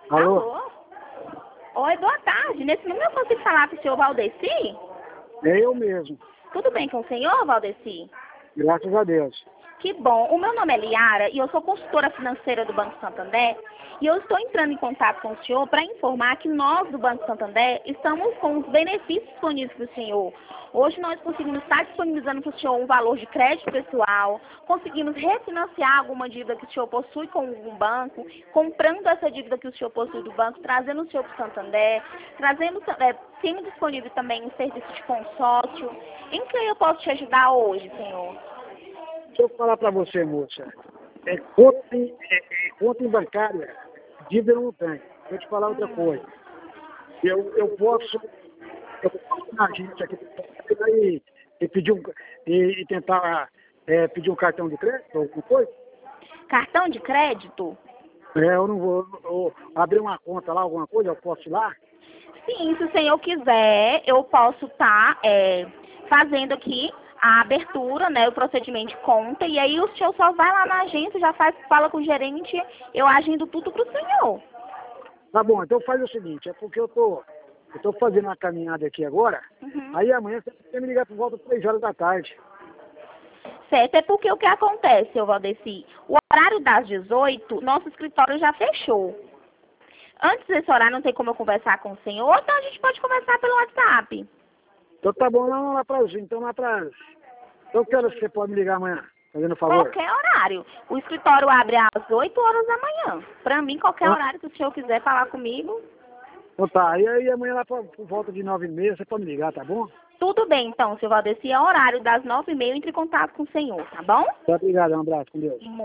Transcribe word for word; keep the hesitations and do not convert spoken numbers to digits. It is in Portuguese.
Alô? Alô? Oi, boa tarde. Nesse número eu consigo falar com o senhor Valdeci? É eu mesmo. Tudo bem com o senhor, Valdeci? Graças a Deus. Que bom. O meu nome é Liara e eu sou consultora financeira do Banco Santander. E eu estou entrando em contato com o senhor para informar que nós, do Banco Santander, estamos com os benefícios disponíveis para o senhor. Hoje nós conseguimos estar disponibilizando para o senhor um valor de crédito pessoal, conseguimos refinanciar alguma dívida que o senhor possui com algum banco, comprando essa dívida que o senhor possui do banco, trazendo o senhor para o Santander, trazendo, é, temos disponível também um serviço de consórcio. Em que eu posso te ajudar hoje, senhor? Deixa eu falar para você, moça. É conta, em, é, é conta em bancária, dívida eu não tenho. Vou te falar outra coisa. Eu, eu posso, eu posso na gente aqui e, e pedir um, e, e tentar é, pedir um cartão de crédito, alguma coisa? Cartão de crédito? É, eu não vou eu abrir uma conta lá, alguma coisa, eu posso ir lá? Sim, se o senhor quiser, eu posso estar é, fazendo aqui a abertura, né, o procedimento de conta, e aí o senhor só vai lá na agência, já faz, fala com o gerente, eu agindo tudo para o senhor. Tá bom, então faz o seguinte, é porque eu tô, eu tô fazendo uma caminhada aqui agora, Uhum. aí amanhã você tem que me ligar por volta das três horas da tarde. Certo, é porque o que acontece, seu Valdeci? O horário das dezoito, nosso escritório já fechou. Antes desse horário não tem como eu conversar com o senhor, então a gente pode conversar pelo WhatsApp. Então tá bom, não, lá pra então lá pra... Então que horas você pode me ligar amanhã, fazendo um favor? Qualquer horário. O escritório abre às oito horas da manhã. Pra mim, qualquer Ah, horário que o senhor quiser falar comigo. então tá, e aí amanhã lá por, por volta de nove e meia você pode me ligar, tá bom? Tudo bem, então, seu Valdeci, é horário das nove e meia, eu entre em contato com o senhor, tá bom? Tá, obrigado, um abraço, com Deus.